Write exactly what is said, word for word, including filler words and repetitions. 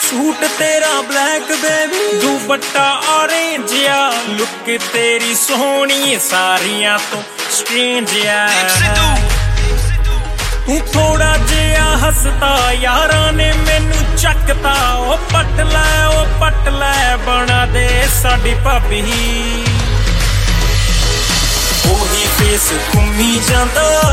suit तेरा black baby दुपट्टा orange या लुक तेरी सोहनी सारियां तो स्ट्रेंज या तू थोड़ा जिहा हसता यारां ने मैनू चकता ओ पट लै ओ पट लै बना दे साडी भाभी ओही फेस घूमी जांदा